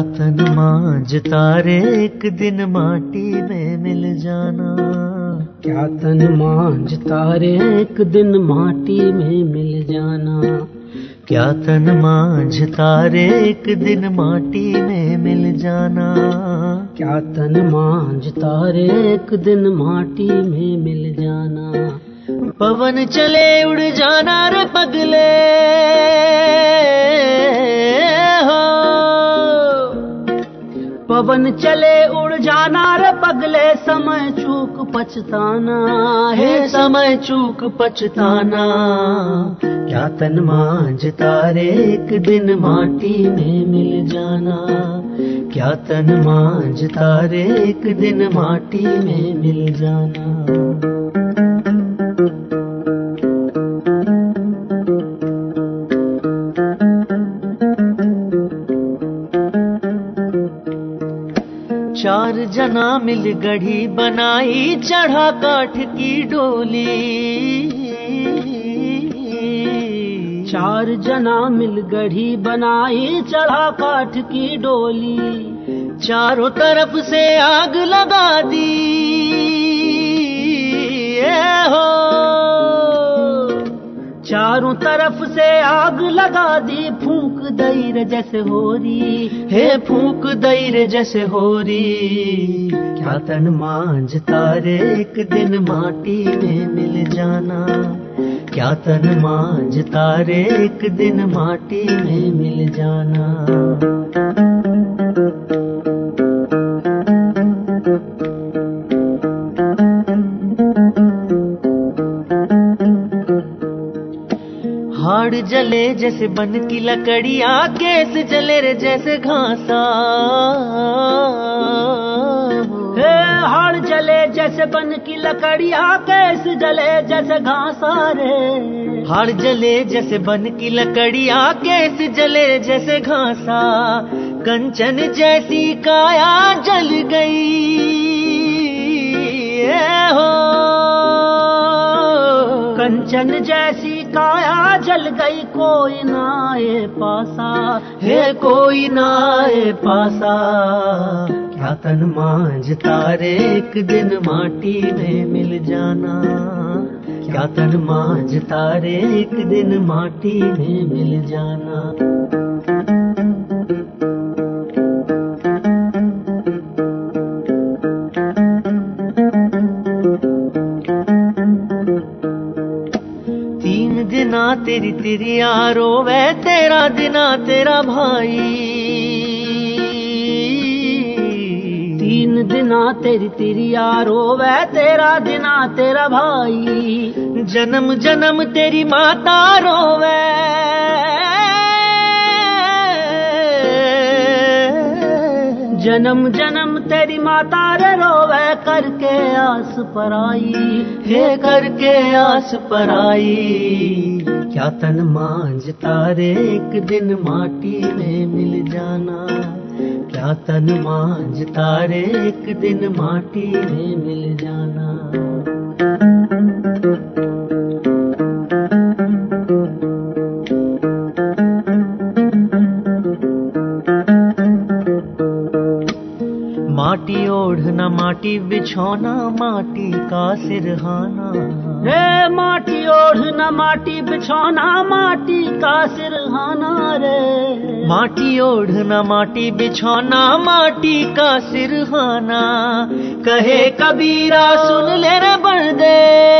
तन मांझ तारे एक दिन माटी में मिल जाना। क्या तन मांझ तारे एक दिन माटी में मिल जाना। क्या तन मांझ तारे एक दिन माटी में मिल जाना। क्या तन मांझ तारे एक दिन माटी में मिल जाना। पवन चले उड़ जाना रे पगले हो। पवन चले उड़ जाना रे पगले, समय चूक पछताना है समय चूक पछताना। क्या तन मांझ तारे एक दिन माटी में मिल जाना। क्या तन मांझ तारे एक दिन माटी में मिल जाना। चार जना मिल गढ़ी बनाई, चढ़ा काठ की डोली। चार जना मिल गढ़ी बनाई, चढ़ा काठ की डोली। चारों तरफ से आग लगा दी हो। चारों तरफ से आग लगा दी, फूंक दई रे जैसे होरी। हे फूंक दई रे जैसे होरी। क्या तन मांझ तारे एक दिन माटी में मिल जाना। क्या तन मांझ तारे एक दिन माटी में मिल जाना। हाड़ जले जैसे बन की लकड़िया, केस जले रे जैसे घासा। हे हाड़ जले जैसे बन की लकड़िया, केस जले जैसे घासा रे। हाड़ जले जैसे बन की लकड़िया, केस जले जैसे घासा। कंचन जैसी काया जल गई हो। कंचन जैसी काया जल गई, कोई ना आए पासा। हे कोई ना आए पासा। क्या तन मांझ तारे एक दिन माटी में मिल जाना। क्या तन मांझ तारे एक दिन माटी में मिल जाना। दिना तेरी तेरी यारो वे, तेरा दिना तेरा भाई। तीन दिना तेरी तेरी यारो वे, तेरा दिना तेरा भाई। जन्म जन्म तेरी माता रोवे। जन्म जन्म तेरी माता रे रोवे, करके आस पराई। हे करके आस पराई। क्या तन मांझ तारे एक दिन माटी में मिल जाना। क्या तन मांझ तारे एक दिन माटी में मिल जाना। माटी ओढ़ना माटी बिछौना, माटी का सिरहाना। रे माटी ओढ़ना माटी बिछौना, माटी का सिरहाना रे। माटी ओढ़ना माटी बिछौना, माटी का सिरहाना। कहे कबीरा सुन ले रे बंदे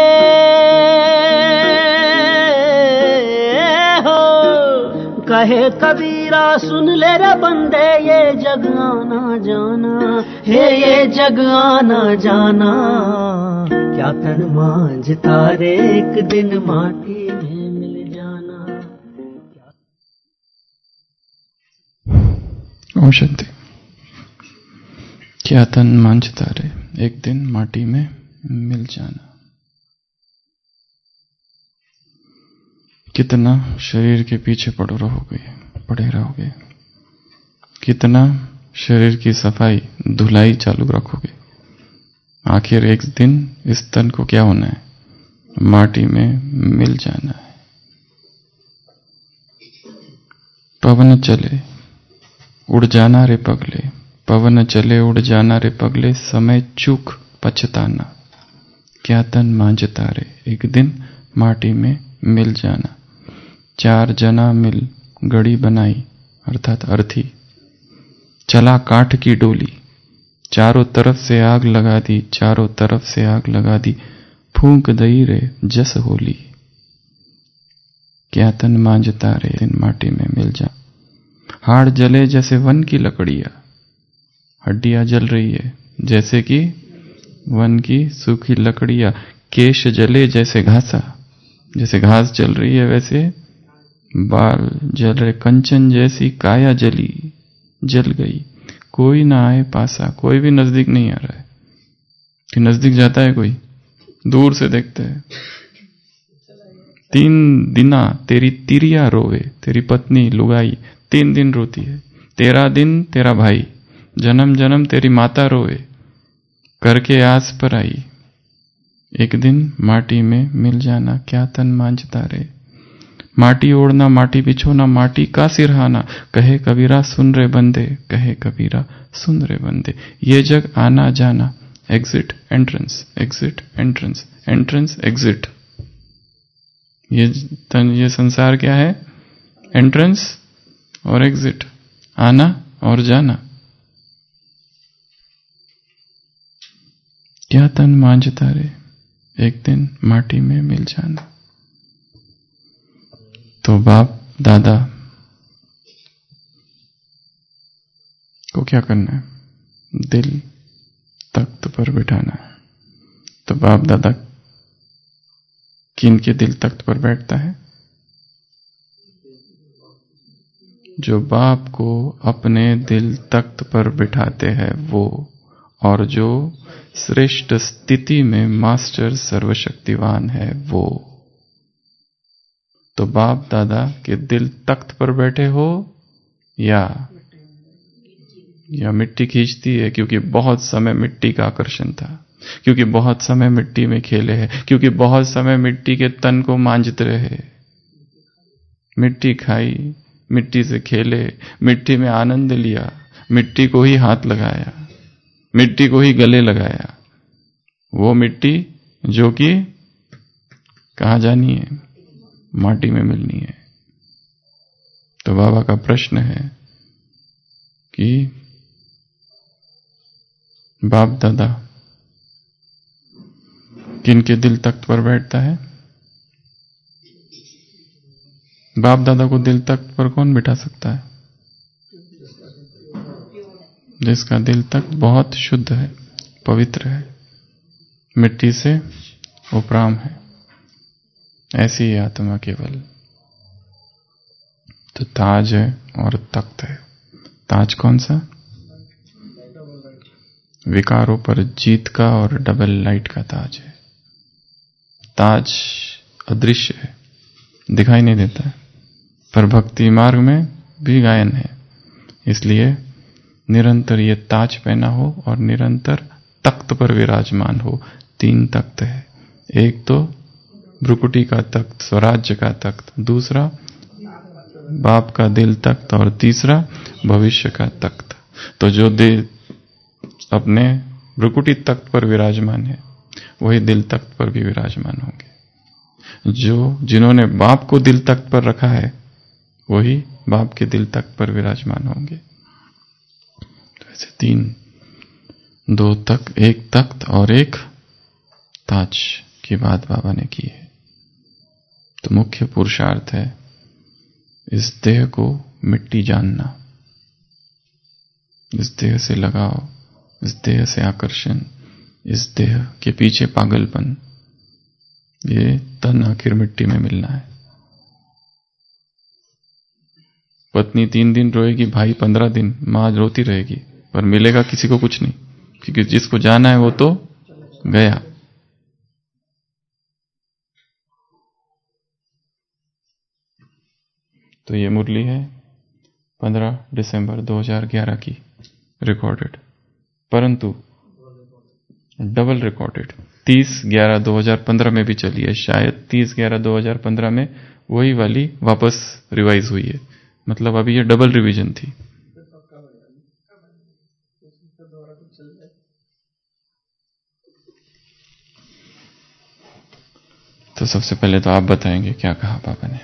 हो। कहे कबीरा सुन ले रे बंदे, ये जग आना जाना। हे ये जग आना जाना। क्या तन मांझ तारे एक दिन माटी में मिल जाना। ओम शांति। क्या तन मांझ तारे एक दिन माटी में मिल जाना। कितना शरीर के पीछे पड़े रहोगे। कितना शरीर की सफाई धुलाई चालू रखोगे। आखिर एक दिन इस तन को क्या होना है, माटी में मिल जाना है। पवन चले उड़ जाना रे पगले, पवन चले उड़ जाना रे पगले, समय चूक पछताना, क्या तन मांझता रे, एक दिन माटी में मिल जाना। चार जना मिल गड़ी बनाई, अर्थात अर्थी, चला काठ की डोली, चारों तरफ से आग लगा दी, चारों तरफ से आग लगा दी, फूंक दई रे जस होली, क्या तन मांझता रे, दिन माटी में मिल जा। हाड़ जले जैसे वन की लकड़ियां, हड्डियां जल रही है जैसे कि वन की सूखी लकड़ियां। केश जले जैसे घासा, जैसे घास जल रही है वैसे बाल जल रहे। कंचन जैसी काया जली, जल गई, कोई ना आए पासा, कोई भी नजदीक नहीं आ रहा है। कि नजदीक जाता है कोई, दूर से देखते हैं। 3 दिना तेरी तिरिया रोवे, तेरी पत्नी लुगाई 3 दिन रोती है। 13 दिन तेरा भाई, जन्म जन्म तेरी माता रोवे, करके आस पर आई, एक दिन माटी में मिल जाना, क्या तन मांझता रे। माटी ओढ़ना माटी बिछोना, माटी का सिरहाना, कहे कबीरा सुन रे बंदे, कहे कबीरा सुन रे बंदे। ये जग आना जाना, exit entrance, exit entrance, entrance exit. ये संसार क्या है? एंट्रेंस और एग्जिट, आना और जाना। क्या तन मांझता रे, एक दिन माटी में मिल जाना। तो बाप दादा को क्या करना है? दिल तख्त पर बिठाना है। तो बाप दादा किनके दिल तख्त पर बैठता है? जो बाप को अपने दिल तख्त पर बिठाते हैं वो, और जो श्रेष्ठ स्थिति में मास्टर सर्वशक्तिवान है वो। तो बाप दादा के दिल तख्त पर बैठे हो या मिट्टी खींचती है, क्योंकि बहुत समय मिट्टी का आकर्षण था, क्योंकि बहुत समय मिट्टी में खेले हैं, क्योंकि बहुत समय मिट्टी के तन को मांझते रहे, मिट्टी खाई, मिट्टी से खेले, मिट्टी में आनंद लिया, मिट्टी को ही हाथ लगाया, मिट्टी को ही गले लगाया। वो मिट्टी जो कि कहाँ जानी है? माटी में मिलनी है। तो बाबा का प्रश्न है कि बाप दादा किनके दिल तख्त पर बैठता है? बाप दादा को दिल तख्त पर कौन बिठा सकता है? जिसका दिल तख्त बहुत शुद्ध है, पवित्र है, मिट्टी से उपराम है। ऐसी ही आत्मा केवल। तो ताज है और तख्त है। ताज कौन सा? विकारों पर जीत का और डबल लाइट का ताज है। ताज अदृश्य है, दिखाई नहीं देता है, पर भक्ति मार्ग में भी गायन है। इसलिए निरंतर ये ताज पहना हो और निरंतर तख्त पर विराजमान हो। 3 तख्त है, एक तो भ्रुकुटी का तख्त, स्वराज्य का तख्त, दूसरा बाप का दिल तख्त, और तीसरा भविष्य का तख्त। तो जो दिल अपने भ्रुकुटी तख्त पर विराजमान है वही दिल तख्त पर भी विराजमान होंगे। जिन्होंने बाप को दिल तख्त पर रखा है वही बाप के दिल तख्त पर विराजमान होंगे। तो ऐसे 3, 2 तख्त, एक तख्त और एक ताज की बात बाबा ने की है। तो मुख्य पुरुषार्थ है इस देह को मिट्टी जानना, इस देह से लगाव, इस देह से आकर्षण, इस देह के पीछे पागलपन, ये तन आखिर मिट्टी में मिलना है। पत्नी 3 दिन रोएगी, भाई 15 दिन, मां रोती रहेगी, पर मिलेगा किसी को कुछ नहीं, क्योंकि जिसको जाना है वो तो गया। तो ये मुरली है 15 दिसंबर 2011 की रिकॉर्डेड, परंतु डबल रिकॉर्डेड 30/11/2015 में भी चली है। शायद 30/11/2015 में वही वाली वापस रिवाइज हुई है, मतलब अभी ये डबल रिवीजन थी। तो सबसे पहले तो आप बताएंगे क्या कहा बाबा ने,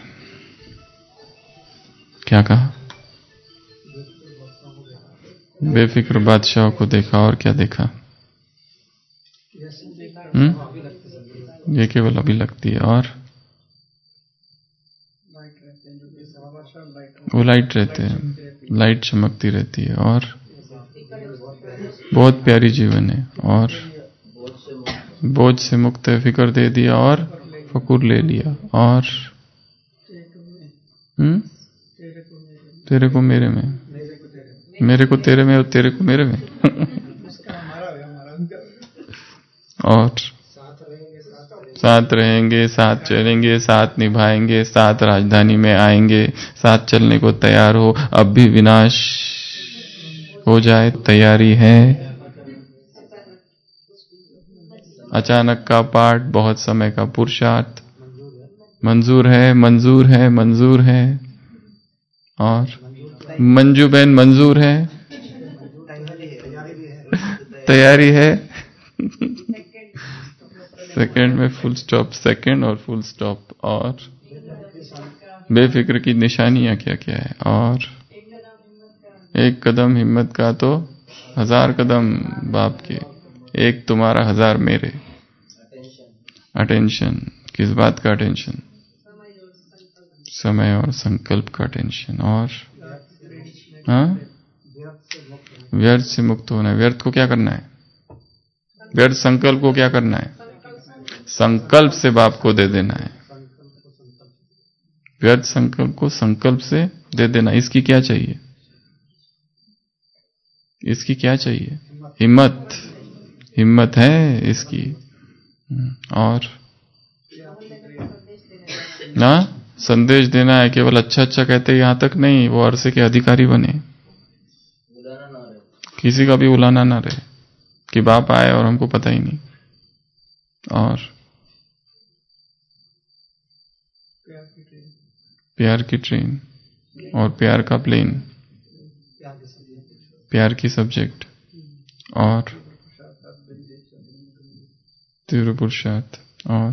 क्या कहा? बेफिक्र बादशाह को देखा, और क्या देखा? ये केवल अभी लगती है, और वो लाइट रहते हैं, लाइट चमकती रहती है, और बहुत प्यारी जीवन है, और बोझ से मुक्त है, फिक्र दे दिया और फकूर ले लिया, और तेरे को मेरे में, मेरे को तेरे में और तेरे को मेरे में और साथ रहेंगे, साथ चलेंगे, साथ निभाएंगे, साथ राजधानी में आएंगे, साथ चलने को तैयार हो, अब भी विनाश हो जाए तैयारी है। अचानक का पाठ, बहुत समय का पुरुषार्थ, मंजूर है, मंजूर है, मंजूर है। और मंजू बहन मंजूर है, तैयारी है। सेकंड में फुल स्टॉप, सेकंड और फुल स्टॉप। और बेफिक्र की निशानियां क्या क्या है? और एक कदम हिम्मत का तो 1000 कदम बाप के, एक तुम्हारा 1000 मेरे। अटेंशन, किस बात का अटेंशन? समय और संकल्प का अटेंशन। और व्यर्थ से मुक्त होना है। व्यर्थ को क्या करना है? व्यर्थ संकल्प को क्या करना है? संकल्प से बाप को दे देना है। व्यर्थ संकल्प को संकल्प से दे देना। इसकी क्या चाहिए? इसकी क्या चाहिए? हिम्मत। हिम्मत है इसकी। और ना संदेश देना है। केवल अच्छा अच्छा कहते यहां तक नहीं, वो अरसे के अधिकारी बने, किसी का भी बुलाना ना रहे कि बाप आए और हमको पता ही नहीं। और प्यार की ट्रेन और प्यार का प्लेन, प्यार की सब्जेक्ट और तीव्र पुरुषार्थ और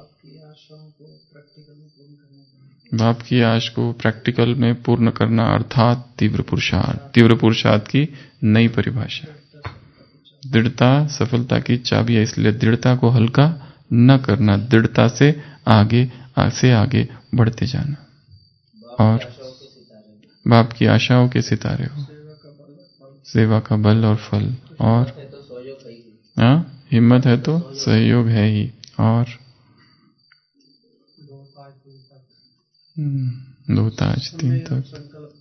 बाप की आश को प्रैक्टिकल में पूर्ण करना, अर्थात तीव्र पुरुषार्थ। तीव्र पुरुषार्थ की नई परिभाषा। दृढ़ता सफलता की चाबी है, इसलिए दृढ़ता को हल्का न करना, दृढ़ता से आगे बढ़ते जाना। और बाप की आशाओं के सितारे हो, सेवा का बल और फल। और हिम्मत है तो सहयोग है ही। और 2 ताज 3 तक।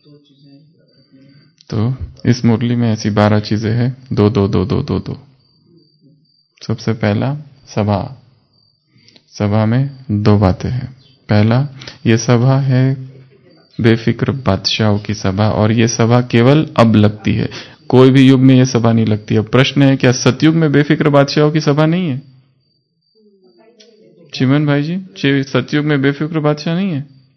तो इस मुरली में ऐसी 12 चीजें हैं। 2 2 2 2 2 2। सबसे पहला सभा। सभा में 2 बातें हैं। पहला, ये सभा है बेफिक्र बादशाहों की सभा, और ये सभा केवल अब लगती है। कोई भी युग में ये सभा नहीं लगती। अब प्रश्न है, क्या सतयुग में बेफिक्र बादशाहों की सभा नहीं है? चिमन भाई जी, सतयुग में बेफिक्र बादशाह नहीं है?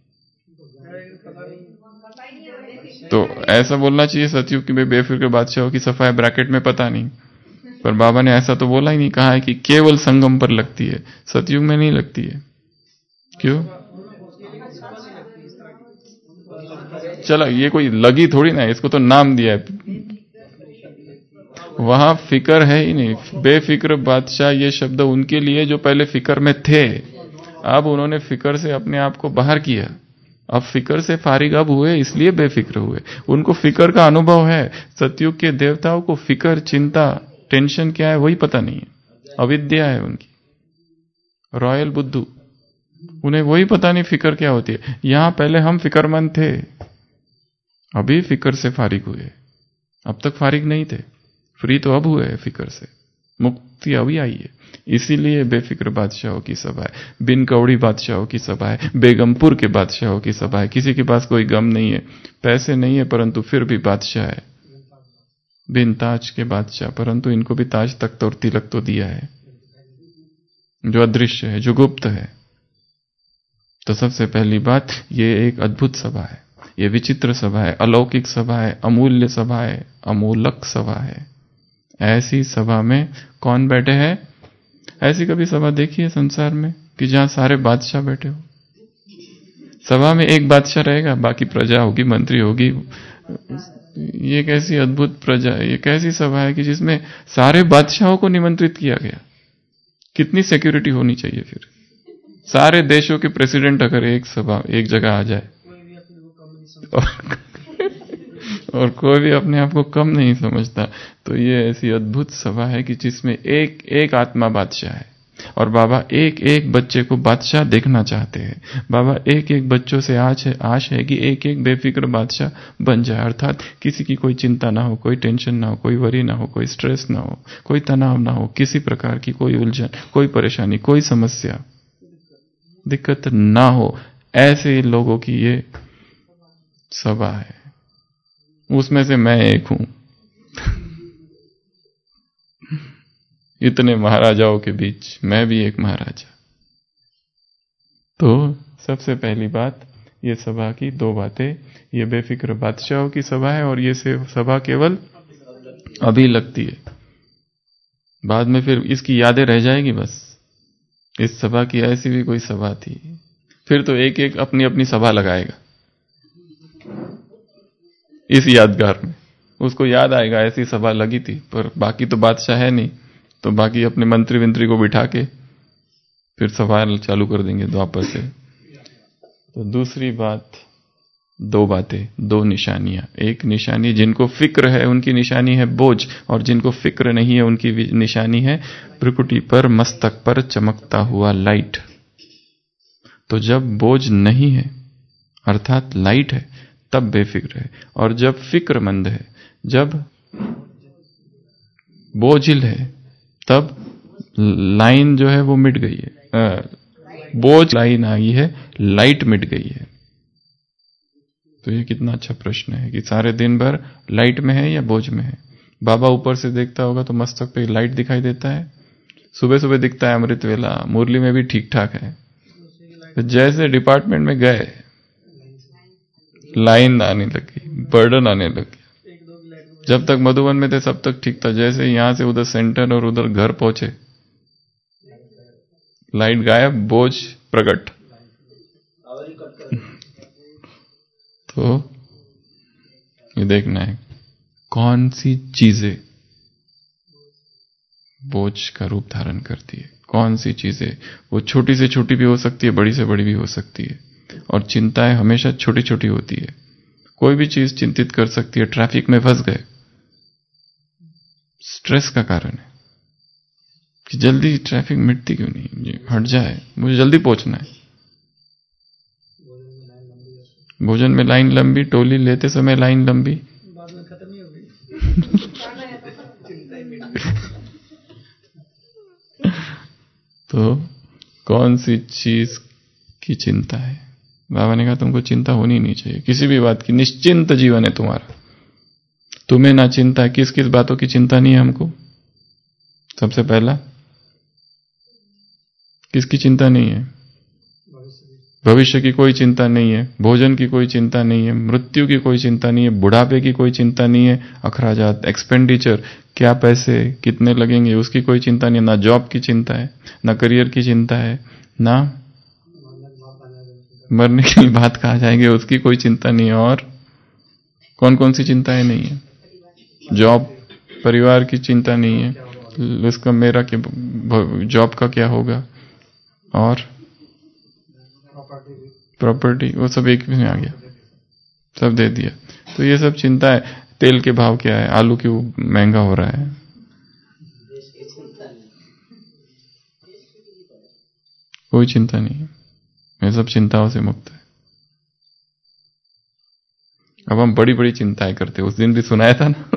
तो ऐसा बोलना चाहिए सतयुग की बेफिक्र बादशाहों की सफा है, ब्रैकेट में पता नहीं। पर बाबा ने ऐसा तो बोला ही नहीं, कहा है कि केवल संगम पर लगती है, सतयुग में नहीं लगती है। क्यों? चलो ये कोई लगी थोड़ी ना, इसको तो नाम दिया है। वहां फिक्र है ही नहीं। बेफिक्र बादशाह ये शब्द उनके लिए जो पहले फिक्र में थे, अब उन्होंने फिक्र से अपने आप को बाहर किया। अब फिक्र से फारिग अब हुए, इसलिए बेफिक्र हुए। उनको फिक्र का अनुभव है। सतयुग के देवताओं को फिक्र, चिंता, टेंशन क्या है वही पता नहीं है। अविद्या है उनकी, रॉयल बुद्धू, उन्हें वही पता नहीं फिक्र क्या होती है। यहां पहले हम फिक्रमंद थे, अभी फिक्र से फारिग हुए। अब तक फारिग नहीं थे, फ्री तो अब हुए फिक्र से, मुक्ति अभी आई है। इसीलिए बेफिक्र बादशाहों की सभा है, बिन कौड़ी बादशाहों की सभा है, बेगमपुर के बादशाहों की सभा है। किसी के पास कोई गम नहीं है, पैसे नहीं है, परंतु फिर भी बादशाह है। बिन ताज के बादशाह, परंतु इनको भी ताज तख्त और तिलक तो दिया है, जो अदृश्य है, जो गुप्त है। तो सबसे पहली बात, ये एक अद्भुत सभा है, ये विचित्र सभा है, अलौकिक सभा है, अमूल्य सभा है, अमूलक सभा है। ऐसी सभा में कौन बैठे हैं? ऐसी कभी सभा देखी है संसार में? कि जहां सारे बादशाह बैठे हो। सभा में एक बादशाह रहेगा, बाकी प्रजा होगी, मंत्री होगी। ये कैसी अद्भुत प्रजा, ये कैसी सभा है कि जिसमें सारे बादशाहों को निमंत्रित किया गया। कितनी सिक्योरिटी होनी चाहिए फिर। सारे देशों के प्रेसिडेंट अगर एक जगह आ जाए और कोई भी अपने आप को कम नहीं समझता, तो ये ऐसी अद्भुत सभा है कि जिसमें एक एक आत्मा बादशाह है। और बाबा एक एक बच्चे को बादशाह देखना चाहते हैं। बाबा एक एक बच्चों से आश है कि एक एक बेफिक्र बादशाह बन जाए, अर्थात किसी की कोई चिंता ना हो, कोई टेंशन ना हो, कोई वरी ना हो, कोई स्ट्रेस ना हो, कोई तनाव ना हो, किसी प्रकार की कोई उलझन, कोई परेशानी, कोई समस्या, दिक्कत ना हो। ऐसे लोगों की ये सभा है। उसमें से मैं एक हूं। इतने महाराजाओं के बीच मैं भी एक महाराजा। तो सबसे पहली बात, ये सभा की दो बातें। ये बेफिक्र बादशाहों की सभा है और ये सभा केवल अभी लगती है, बाद में फिर इसकी यादें रह जाएगी। बस इस सभा की ऐसी भी कोई सभा थी, फिर तो एक एक अपनी अपनी सभा लगाएगा इस यादगार में। उसको याद आएगा ऐसी सभा लगी थी, पर बाकी तो बादशाह है नहीं, तो बाकी अपने मंत्री विंत्री को बिठा के फिर सवाल चालू कर देंगे द्वापर से। तो दूसरी बात, दो बातें, दो निशानियां। एक निशानी जिनको फिक्र है उनकी निशानी है बोझ, और जिनको फिक्र नहीं है उनकी निशानी है भ्रुकुटी पर, मस्तक पर चमकता हुआ लाइट। तो जब बोझ नहीं है अर्थात लाइट है, तब बेफिक्र है। और जब फिक्रमंद है, जब बोझिल है, तब लाइन जो है वो मिट गई है। बोझ लाइन आई है, लाइट मिट गई है। तो ये कितना अच्छा प्रश्न है कि सारे दिन भर लाइट में है या बोझ में है। बाबा ऊपर से देखता होगा तो मस्तक पे लाइट दिखाई देता है, सुबह सुबह दिखता है अमृत वेला, मुरली में भी ठीक ठाक है। तो जैसे डिपार्टमेंट में गए, लाइन आने लगी, बर्डन आने लगी। जब तक मधुबन में थे सब तक ठीक था, जैसे यहां से उधर सेंटर और उधर घर पहुंचे, लाइट गायब, बोझ प्रकट। तो ये देखना है कौन सी चीजें बोझ का रूप धारण करती है, कौन सी चीजें। वो छोटी से छोटी भी हो सकती है, बड़ी से बड़ी भी हो सकती है। और चिंताएं हमेशा छोटी छोटी होती है। कोई भी चीज चिंतित कर सकती है। ट्रैफिक में फंस गए, स्ट्रेस का कारण है कि जल्दी ट्रैफिक मिटती क्यों नहीं, हट जाए, मुझे जल्दी पहुंचना है। भोजन में लाइन लंबी, टोली लेते समय लाइन लंबी, बाद में खत्म ही हो गई। तो कौन सी चीज की चिंता है? बाबा ने कहा तुमको चिंता होनी नहीं चाहिए किसी भी बात की, निश्चिंत जीवन है तुम्हारा। तुम्हें ना चिंता है, किस किस बातों की चिंता नहीं है हमको? सबसे पहला, किसकी चिंता नहीं है? भविष्य की कोई चिंता नहीं है, भोजन की कोई चिंता नहीं है, मृत्यु की कोई चिंता नहीं है, बुढ़ापे की कोई चिंता नहीं है, अखराजात, एक्सपेंडिचर, क्या पैसे कितने लगेंगे उसकी कोई चिंता नहीं है, ना जॉब की चिंता है, ना करियर की चिंता है, ना मरने की बात कहा जाएंगे उसकी कोई चिंता नहीं है। और कौन कौन सी चिंताएं नहीं है? जॉब, परिवार की चिंता नहीं है, उसका मेरा जॉब का क्या होगा, और प्रॉपर्टी, वो सब एक में आ गया, सब दे दिया। तो ये सब चिंता है। तेल के भाव क्या है, आलू क्यों महंगा हो रहा है, कोई चिंता नहीं है। ये सब चिंताओं से मुक्त है। अब हम बड़ी बड़ी चिंताएं करते हैं, उस दिन भी सुनाया था ना।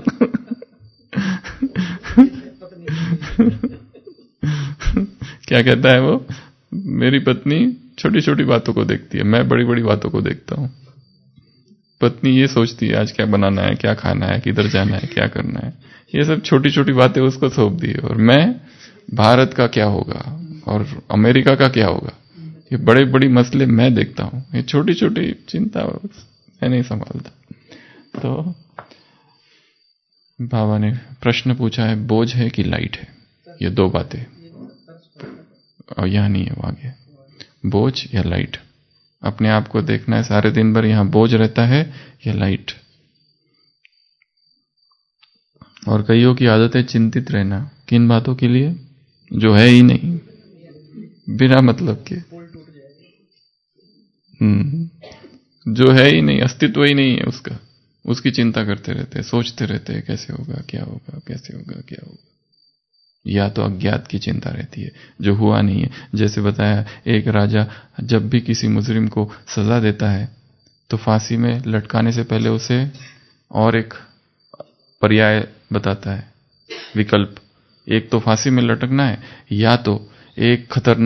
क्या कहता है वो, मेरी पत्नी छोटी छोटी बातों को देखती है, मैं बड़ी बड़ी बातों को देखता हूं। पत्नी ये सोचती है आज क्या बनाना है, क्या खाना है, किधर जाना है, क्या करना है, ये सब छोटी छोटी बातें उसको सौंप दी। और मैं भारत का क्या होगा और अमेरिका का क्या होगा, ये बड़े बड़ी मसले मैं देखता हूं, ये छोटी छोटी चिंता मैं नहीं संभालता। तो बाबा ने प्रश्न पूछा है, बोझ है कि लाइट है? ये दो बातें, और यहां नहीं है, वो आगे बोझ या लाइट? अपने आप को देखना है, सारे दिन भर यहां बोझ रहता है या लाइट? और कईयों की आदत है चिंतित रहना। किन बातों के लिए? जो है ही नहीं, बिना मतलब के। जो है ही नहीं, अस्तित्व ही नहीं है उसका, उसकी चिंता करते रहते हैं, सोचते रहते हैं कैसे होगा, क्या होगा, कैसे होगा, क्या होगा। या तो अज्ञात की चिंता रहती है, जो हुआ नहीं है। जैसे बताया, एक राजा जब भी किसी मुजरिम को सजा देता है तो फांसी में लटकाने से पहले उसे और एक पर्याय बताता है, विकल्प। एक तो फांसी में लटकना है, या तो एक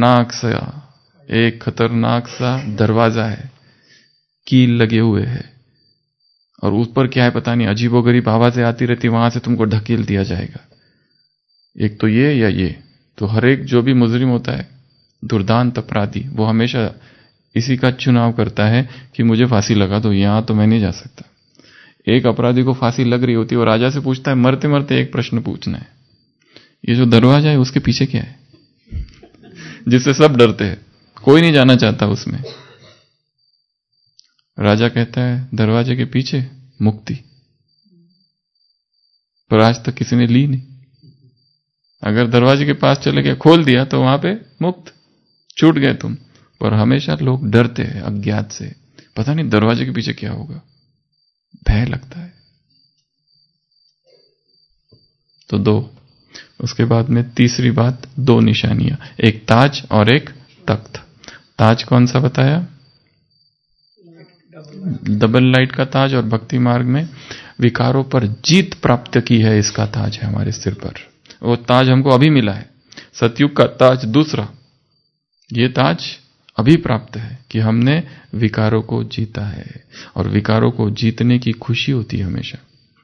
खतरनाक सा दरवाजा है, कील लगे हुए है, और ऊपर क्या है पता नहीं, अजीबोगरीब आवाजें आती रहती, वहां से तुमको ढकेल दिया जाएगा। एक तो ये या ये। तो हर एक जो भी मुजरिम होता है, दुर्दांत अपराधी, वो हमेशा इसी का चुनाव करता है कि मुझे फांसी लगा दो, यहां तो मैं नहीं जा सकता। एक अपराधी को फांसी लग रही होती है और राजा से पूछता है, मरते मरते एक प्रश्न पूछना है, ये जो दरवाजा है उसके पीछे क्या है? जिससे सब डरते हैं, कोई नहीं जाना चाहता उसमें। राजा कहता है, दरवाजे के पीछे मुक्ति। पर आज तक किसी ने ली नहीं। अगर दरवाजे के पास चले गए, खोल दिया, तो वहां पे मुक्त, छूट गए तुम। पर हमेशा लोग डरते हैं अज्ञात से, पता नहीं दरवाजे के पीछे क्या होगा, भय लगता है। तो दो, उसके बाद में तीसरी बात, दो निशानियां, एक ताज और एक तख्त। ताज कौन सा बताया? डबल लाइट का ताज, और भक्ति मार्ग में विकारों पर जीत प्राप्त की है, इसका ताज है हमारे सिर पर। वो ताज हमको अभी मिला है। सतयुग का ताज दूसरा, ये ताज अभी प्राप्त है कि हमने विकारों को जीता है। और विकारों को जीतने की खुशी होती है हमेशा।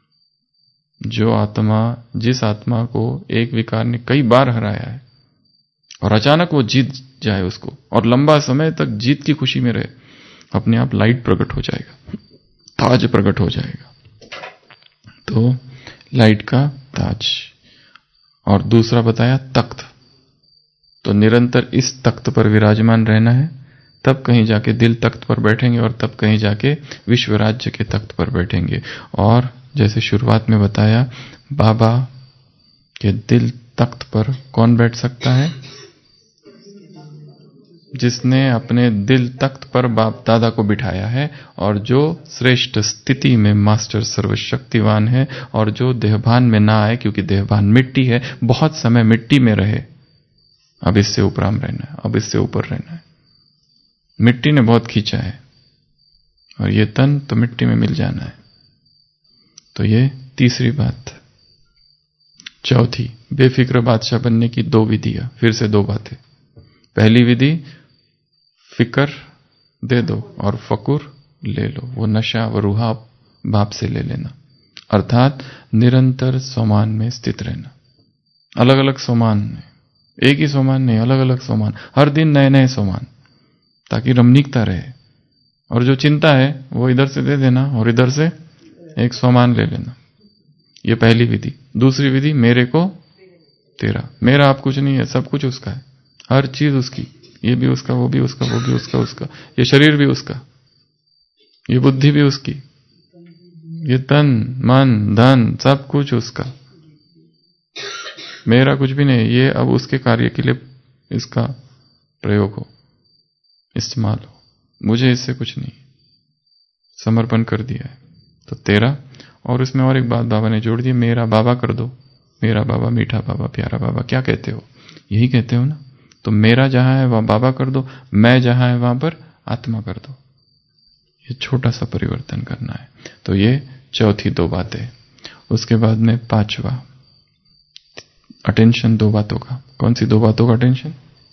जिस आत्मा को एक विकार ने कई बार हराया है और अचानक वो जीत जाए उसको, और लंबा समय तक जीत की खुशी में रहे, अपने आप लाइट प्रकट हो जाएगा, ताज प्रकट हो जाएगा। तो लाइट का ताज। और दूसरा बताया तख्त। तो निरंतर इस तख्त पर विराजमान रहना है, तब कहीं जाके दिल तख्त पर बैठेंगे, और तब कहीं जाके विश्व राज्य के तख्त पर बैठेंगे। और जैसे शुरुआत में बताया, बाबा के दिल तख्त पर कौन बैठ सकता है? जिसने अपने दिल तख्त पर बाप दादा को बिठाया है, और जो श्रेष्ठ स्थिति में मास्टर सर्वशक्तिवान है, और जो देहभान में ना आए, क्योंकि देहभान मिट्टी है, बहुत समय मिट्टी में रहे। अब इससे उपराम रहना है, अब इससे ऊपर रहना है। मिट्टी ने बहुत खींचा है, और ये तन तो मिट्टी में मिल जाना है। तो ये तीसरी बात। चौथी, बेफिक्र बादशाह बनने की दो विधियां, फिर से दो बातें। पहली विधि, फिक्र दे दो और फकुर ले लो, वो नशा व रूहा बाप से ले लेना। अर्थात निरंतर सोमान में स्थित रहना। अलग अलग सोमान में, एक ही सोमान नहीं, अलग अलग सोमान, हर दिन नए नए सोमान, ताकि रमणीकता रहे। और जो चिंता है वो इधर से दे देना, और इधर से एक सोमान ले लेना। ये पहली विधि। दूसरी विधि, मेरे को तेरा। मेरा आप कुछ नहीं है, सब कुछ उसका है, हर चीज उसकी, ये भी उसका, वो भी उसका, वो भी उसका, ये शरीर भी उसका, ये बुद्धि भी उसकी, ये तन मन धन सब कुछ उसका। मेरा कुछ भी नहीं, ये अब उसके कार्य के लिए इसका प्रयोग हो, इस्तेमाल हो, मुझे इससे कुछ नहीं, समर्पण कर दिया है। तो तेरा। और इसमें और एक बात बाबा ने जोड़ दी, मेरा बाबा कर दो। मेरा बाबा, मीठा बाबा, प्यारा बाबा, क्या कहते हो? यही कहते हो ना। तो मेरा जहां है वहां बाबा कर दो, मैं जहां है वहां पर आत्मा कर दो। ये छोटा सा परिवर्तन करना है। तो ये चौथी दो बातें। उसके बाद में पांचवा, अटेंशन दो बातों का। कौन सी दो बातों का अटेंशन?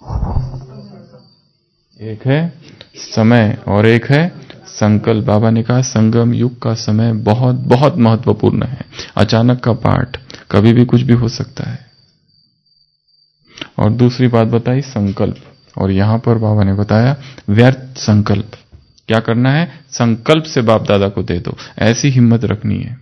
एक है समय और एक है संकल्प। बाबा ने कहा संगम युग का समय बहुत बहुत महत्वपूर्ण है। अचानक का पाठ, कभी भी कुछ भी हो सकता है। और दूसरी बात बताई संकल्प, और यहां पर बाबा ने बताया व्यर्थ संकल्प। क्या करना है? संकल्प से बाप दादा को दे दो, ऐसी हिम्मत रखनी है।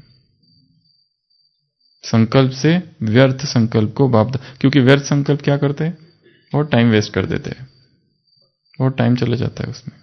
संकल्प से व्यर्थ संकल्प को बाप दादा, क्योंकि व्यर्थ संकल्प क्या करते हैं? बहुत टाइम वेस्ट कर देते हैं। बहुत टाइम चला जाता है उसमें।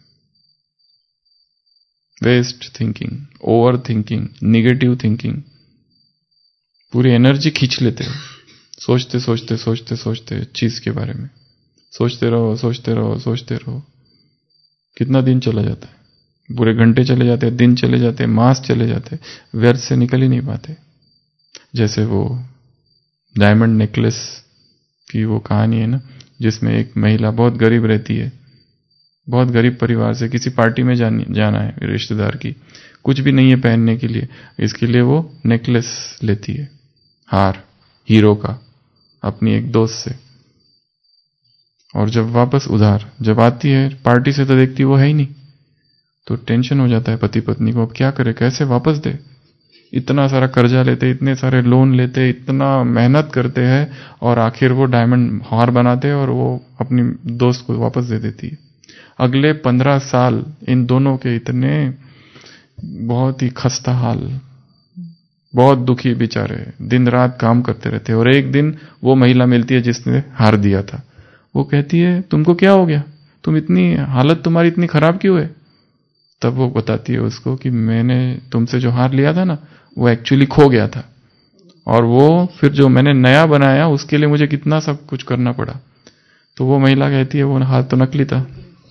Waste thinking, over thinking, negative thinking, पूरी एनर्जी खींच लेते हो। सोचते सोचते सोचते सोचते चीज के बारे में सोचते रहो सोचते रहो सोचते रहो। कितना दिन चला जाता है, पूरे घंटे चले जाते हैं, दिन चले जाते हैं, मास चले जाते हैं, व्यर्थ से निकल ही नहीं पाते। जैसे वो डायमंड नेकलेस की वो कहानी है ना, जिसमें एक महिला बहुत गरीब रहती है, बहुत गरीब परिवार से, किसी पार्टी में जाना है रिश्तेदार की, कुछ भी नहीं है पहनने के लिए, इसके लिए वो नेकलेस लेती है, हार हीरो का, अपनी एक दोस्त से। और जब वापस उधार जब आती है पार्टी से तो देखती वो है ही नहीं, तो टेंशन हो जाता है पति पत्नी को, अब क्या करे, कैसे वापस दे। इतना सारा कर्जा लेते, इतने सारे लोन लेते, इतना मेहनत करते हैं, और आखिर वो डायमंड हार बनाते और वो अपनी दोस्त को वापस दे देती है। अगले 15 साल इन दोनों के इतने बहुत ही खस्ता हाल, बहुत दुखी बेचारे, दिन रात काम करते रहते। और एक दिन वो महिला मिलती है जिसने हार दिया था। वो कहती है तुमको क्या हो गया, तुम इतनी हालत तुम्हारी इतनी खराब क्यों है। तब वो बताती है उसको कि मैंने तुमसे जो हार लिया था ना, वो एक्चुअली खो गया था, और वो फिर जो मैंने नया बनाया उसके लिए मुझे कितना सब कुछ करना पड़ा। तो वो महिला कहती है वो हार तो नकली था।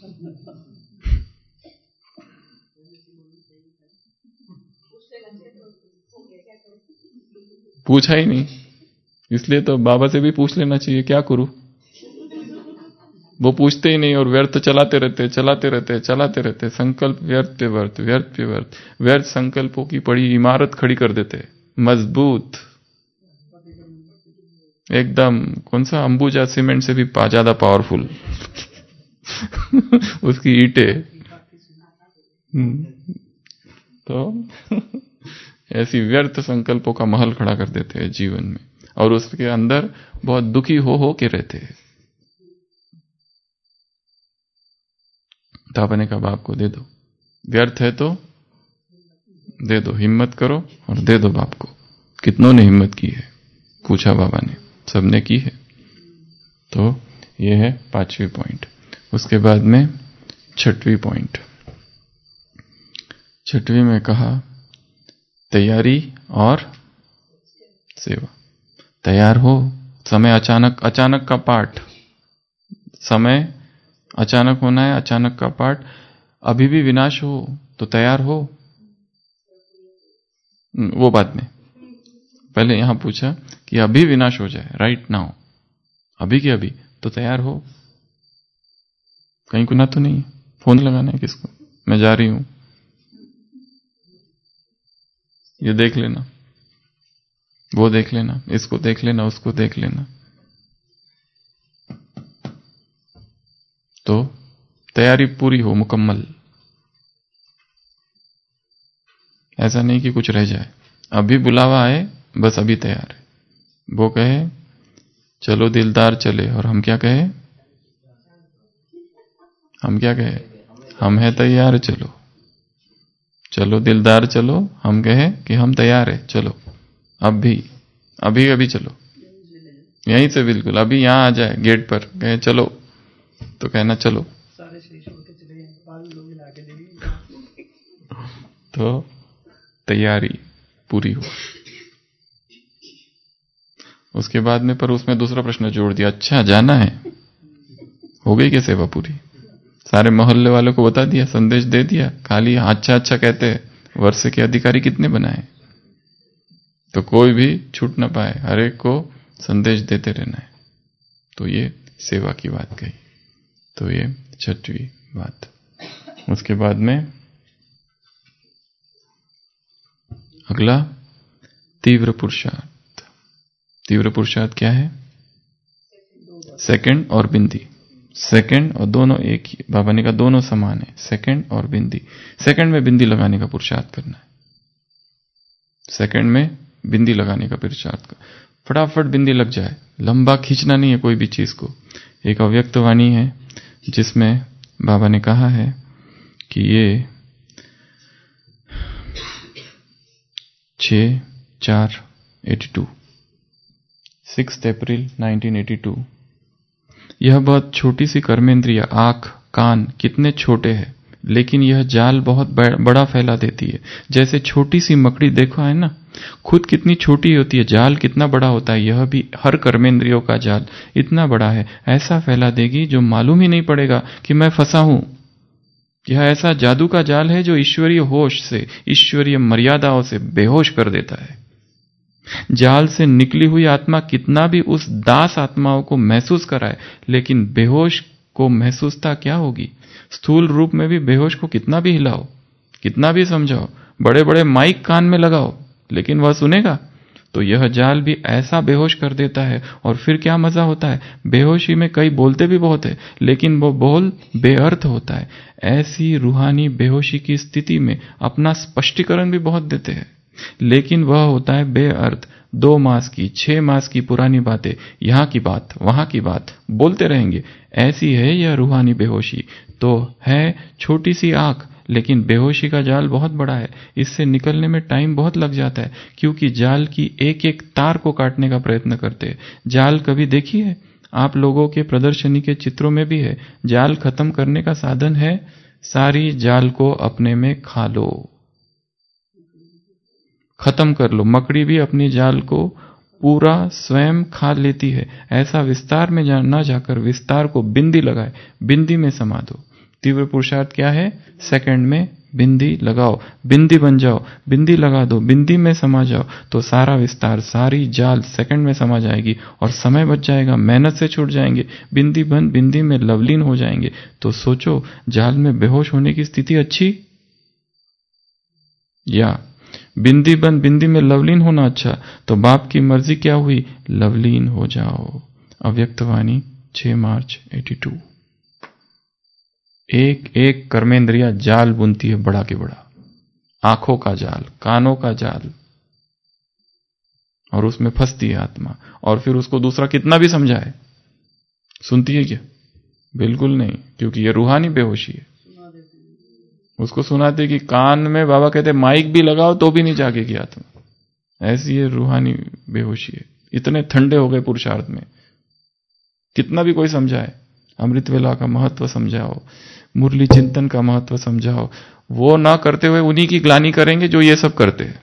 पूछा ही नहीं, इसलिए तो बाबा से भी पूछ लेना चाहिए क्या करूं। वो पूछते ही नहीं और व्यर्थ चलाते रहते, संकल्प व्यर्थ पे व्यर्थ, व्यर्थ पे व्यर्थ, व्यर्थ संकल्पों की बड़ी इमारत खड़ी कर देते, मजबूत एकदम, कौन सा अंबुजा सीमेंट से भी ज्यादा पावरफुल उसकी ईंटें। तो ऐसी व्यर्थ संकल्पों का महल खड़ा कर देते हैं जीवन में, और उसके अंदर बहुत दुखी हो के रहते हैं। तो आपने कहा बाप को दे दो, व्यर्थ है तो दे दो, हिम्मत करो और दे दो बाप को। कितनों ने हिम्मत की है, पूछा बाबा ने, सबने की है। तो ये है 5वीं पॉइंट। उसके बाद में 6वीं पॉइंट। 6वीं में कहा तैयारी और सेवा। तैयार हो, समय अचानक का पाठ, समय अचानक होना है, अचानक का पाठ। अभी भी विनाश हो तो तैयार हो, वो बात में पहले यहां पूछा कि अभी विनाश हो जाए, राइट नाउ, अभी के अभी, तो तैयार हो। कहीं गुनाह तो नहीं, फोन लगाना है किसको, मैं जा रही हूं, ये देख लेना, वो देख लेना, इसको देख लेना, उसको देख लेना। तो तैयारी पूरी हो, मुकम्मल। ऐसा नहीं कि कुछ रह जाए, अभी बुलावा आए बस अभी तैयार है। वो कहे चलो दिलदार चले, और हम क्या कहे, हम है तैयार, चलो चलो दिलदार चलो, हम कहे कि हम तैयार है, चलो अभी चलो, यहीं से बिल्कुल अभी यहां आ जाए गेट पर, कहे चलो तो कहना चलो। तो तैयारी पूरी हो। उसके बाद में पर उसमें दूसरा प्रश्न जोड़ दिया, अच्छा जाना है, हो गई क्या सेवा पूरी, सारे मोहल्ले वालों को बता दिया, संदेश दे दिया, खाली अच्छा कहते वर्ष के अधिकारी कितने बनाए, तो कोई भी छूट ना पाए, हर एक को संदेश देते रहना है। तो ये सेवा की बात कही। तो ये 6वीं बात। उसके बाद में अगला तीव्र पुरुषार्थ। तीव्र पुरुषार्थ क्या है, सेकंड और बिंदी, सेकंड और दोनों एक ही, बाबा ने कहा दोनों समान है, सेकंड और बिंदी। सेकंड में बिंदी लगाने का पुरुषार्थ करना है, सेकंड में बिंदी लगाने का पुरुषार्थ, फटाफट बिंदी लग जाए, लंबा खींचना नहीं है कोई भी चीज को। एक अव्यक्त वाणी है जिसमें बाबा ने कहा है कि ये 6/4/82, 6 अप्रैल 1982, यह बहुत छोटी सी कर्मेंद्रिय आंख कान कितने छोटे हैं, लेकिन यह जाल बहुत बड़ा फैला देती है। जैसे छोटी सी मकड़ी देखो है ना, खुद कितनी छोटी होती है, जाल कितना बड़ा होता है। यह भी हर कर्मेंद्रियों का जाल इतना बड़ा है, ऐसा फैला देगी जो मालूम ही नहीं पड़ेगा कि मैं फंसा हूं। यह ऐसा जादू का जाल है जो ईश्वरीय होश से, ईश्वरीय मर्यादाओं से बेहोश कर देता है। जाल से निकली हुई आत्मा कितना भी उस दास आत्माओं को महसूस कराए, लेकिन बेहोश को महसूसता क्या होगी। स्थूल रूप में भी बेहोश को कितना भी हिलाओ, कितना भी समझाओ, बड़े बड़े माइक कान में लगाओ, लेकिन वह सुनेगा। तो यह जाल भी ऐसा बेहोश कर देता है। और फिर क्या मजा होता है, बेहोशी में कई बोलते भी बहुत है, लेकिन वो बोल बेअर्थ होता है। ऐसी रूहानी बेहोशी की स्थिति में अपना स्पष्टीकरण भी बहुत देते हैं, लेकिन वह होता है बेअर्थ। 2 मास की 6 मास की पुरानी बातें, यहां की बात वहां की बात बोलते रहेंगे। ऐसी है यह रूहानी बेहोशी। तो है छोटी सी आंख, लेकिन बेहोशी का जाल बहुत बड़ा है। इससे निकलने में टाइम बहुत लग जाता है, क्योंकि जाल की एक एक तार को काटने का प्रयत्न करते हैं। जाल कभी देखी है? आप लोगों के प्रदर्शनी के चित्रों में भी है। जाल खत्म करने का साधन है, सारी जाल को अपने में खा लो, खत्म कर लो। मकड़ी भी अपनी जाल को पूरा स्वयं खा लेती है। ऐसा विस्तार में ना जाकर विस्तार को बिंदी लगाए, बिंदी में समा दो। तीव्र पुरुषार्थ क्या है? सेकंड में बिंदी लगाओ, बिंदी बन जाओ, बिंदी लगा दो, बिंदी में समा जाओ, तो सारा विस्तार, सारी जाल सेकंड में समा जाएगी और समय बच जाएगा, मेहनत से छूट जाएंगे। बिंदी बन बिंदी में लवलीन हो जाएंगे। तो सोचो, जाल में बेहोश होने की स्थिति अच्छी या बिंदी बन बिंदी में लवलीन होना अच्छा? तो बाप की मर्जी क्या हुई? लवलीन हो जाओ। अव्यक्तवाणी 6 मार्च 82। एक एक कर्मेंद्रिया जाल बुनती है, बड़ा के बड़ा। आंखों का जाल, कानों का जाल, और उसमें फंसती है आत्मा। और फिर उसको दूसरा कितना भी समझाए, सुनती है क्या? बिल्कुल नहीं, क्योंकि यह रूहानी बेहोशी है। उसको सुनाते कि कान में, बाबा कहते माइक भी लगाओ तो भी नहीं जागेगी आत्मा। ऐसी ये रूहानी बेहोशी है। इतने ठंडे हो गए पुरुषार्थ में, कितना भी कोई समझाए, अमृत वेला का महत्व समझाओ, मुरली चिंतन का महत्व समझाओ, वो ना करते हुए उन्हीं की ग्लानि करेंगे जो ये सब करते हैं।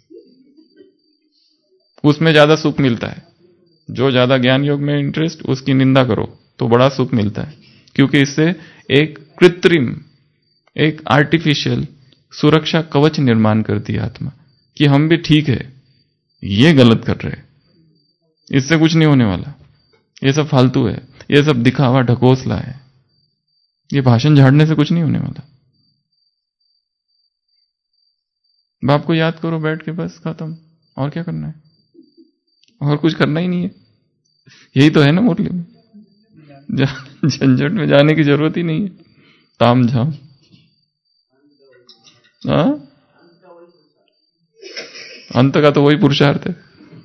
उसमें ज्यादा सुख मिलता है। जो ज्यादा ज्ञान योग में इंटरेस्ट, उसकी निंदा करो तो बड़ा सुख मिलता है, क्योंकि इससे एक कृत्रिम, एक आर्टिफिशियल सुरक्षा कवच निर्माण करती है आत्मा कि हम भी ठीक है, ये गलत कर रहे हैं, इससे कुछ नहीं होने वाला, ये सब फालतू है, ये सब दिखावा ढकोसला है, ये भाषण झाड़ने से कुछ नहीं होने वाला। बाप को याद करो बैठ के, बस खत्म। और क्या करना है? और कुछ करना ही नहीं है। यही तो है ना मुरली में, झंझट में जाने की जरूरत ही नहीं है। ताम झाम, अंत का तो वही पुरुषार्थ है।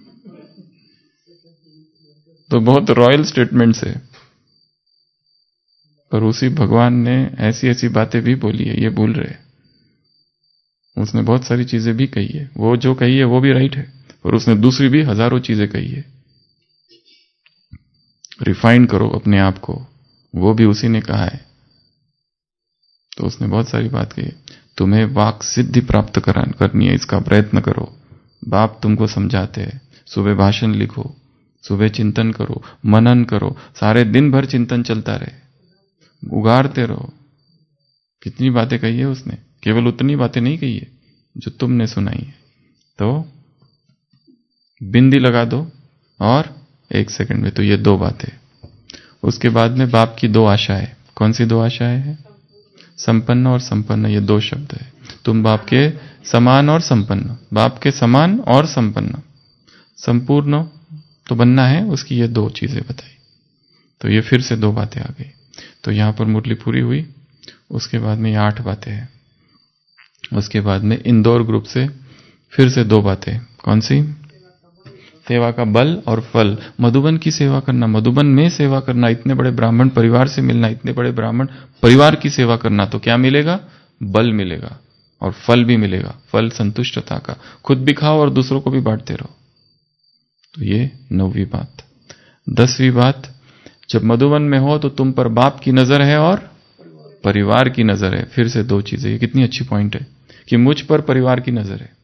तो बहुत रॉयल स्टेटमेंट्स है, पर उसी भगवान ने ऐसी ऐसी बातें भी बोली है, ये भूल रहे। उसने बहुत सारी चीजें भी कही है, वो जो कही है वो भी राइट है, पर उसने दूसरी भी हजारों चीजें कही है। रिफाइन करो अपने आप को, वो भी उसी ने कहा है। तो उसने बहुत सारी बात कही। तुम्हें वाक सिद्धि प्राप्त करनी है, इसका प्रयत्न करो। बाप तुमको समझाते हैं। सुबह भाषण लिखो, सुबह चिंतन करो, मनन करो, सारे दिन भर चिंतन चलता रहे, उगारते रहो। कितनी बातें कही है उसने, केवल उतनी बातें नहीं कही है जो तुमने सुनाई है। तो बिंदी लगा दो और 1 सेकंड में। तो ये 2 बातें। उसके बाद में बाप की 2 आशाएं। कौन सी 2 आशाएं हैं? संपन्न और संपन्न, ये 2 शब्द है। तुम बाप के समान और संपन्न, बाप के समान और संपन्न, संपूर्ण तो बनना है, उसकी ये 2 चीजें बताई। तो ये फिर से 2 बातें आ गई। तो यहां पर मुरली पूरी हुई। उसके बाद में ये 8 बातें हैं। उसके बाद में इंदौर ग्रुप से फिर से 2 बातें। कौन सी? सेवा का बल और फल। मधुबन की सेवा करना, मधुबन में सेवा करना, इतने बड़े ब्राह्मण परिवार से मिलना, इतने बड़े ब्राह्मण परिवार की सेवा करना, तो क्या मिलेगा? बल मिलेगा और फल भी मिलेगा। फल संतुष्टता का, खुद भी खाओ और दूसरों को भी बांटते रहो। तो ये 9वीं बात। 10वीं बात, जब मधुबन में हो तो तुम पर बाप की नजर है और परिवार की नजर है। फिर से दो चीजें, ये कितनी अच्छी पॉइंट है कि मुझ पर परिवार की नजर है।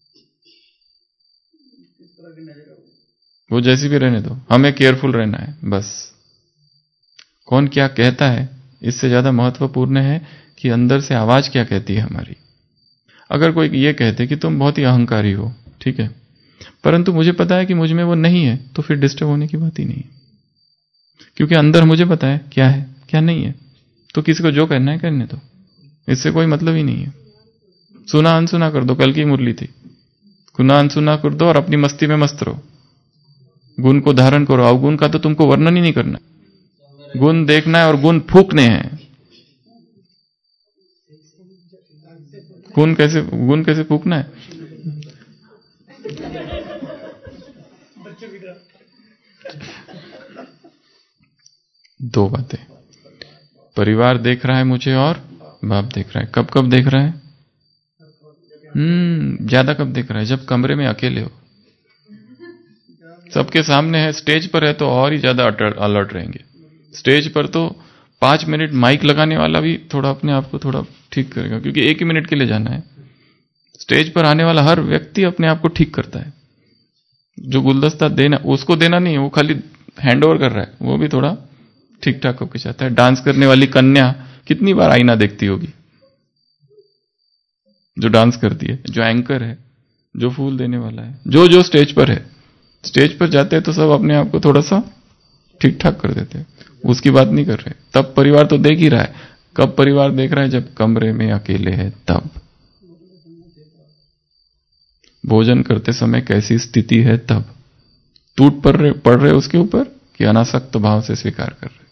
वो जैसी भी रहने दो, हमें केयरफुल रहना है बस। कौन क्या कहता है इससे ज्यादा महत्वपूर्ण है कि अंदर से आवाज क्या कहती है हमारी। अगर कोई ये कहते कि तुम बहुत ही अहंकारी हो, ठीक है, परंतु मुझे पता है कि मुझ में वो नहीं है, तो फिर डिस्टर्ब होने की बात ही नहीं है, क्योंकि अंदर मुझे पता है क्या है क्या नहीं है। तो किसी को जो करना है करने दो, इससे कोई मतलब ही नहीं है। सुना अनसुना कर दो, कल की मुरली थी, सुना अनसुना कर दो और अपनी मस्ती में मस्त रहो। गुण को धारण करो, अवगुण का तो तुमको वर्णन ही नहीं करना, गुण देखना है और गुण फूकने हैं। गुण कैसे फूकना है? दो बातें, परिवार देख रहा है मुझे और बाप देख रहा है। कब कब देख रहा है? ज्यादा कब देख रहा है? जब कमरे में अकेले हो, सबके सामने है, स्टेज पर है तो और ही ज्यादा अलर्ट रहेंगे। स्टेज पर तो 5 मिनट माइक लगाने वाला भी थोड़ा अपने आप को थोड़ा ठीक करेगा, क्योंकि 1 ही मिनट के लिए जाना है। स्टेज पर आने वाला हर व्यक्ति अपने आप को ठीक करता है। जो गुलदस्ता देना उसको देना नहीं है, वो खाली हैंड ओवर कर रहा है, वो भी थोड़ा ठीक ठाक होकर चाहता है। डांस करने वाली कन्या कितनी बार आईना देखती होगी, जो डांस करती है, जो एंकर है, जो फूल देने वाला है, जो स्टेज पर है। स्टेज पर जाते हैं तो सब अपने आप को थोड़ा सा ठीक ठाक कर देते हैं, उसकी बात नहीं कर रहे। तब परिवार तो देख ही रहा है। कब परिवार देख रहा है? जब कमरे में अकेले है तब। भोजन करते समय कैसी स्थिति है तब। टूट पड़ रहे उसके ऊपर कि अनासक्त भाव से स्वीकार कर रहे,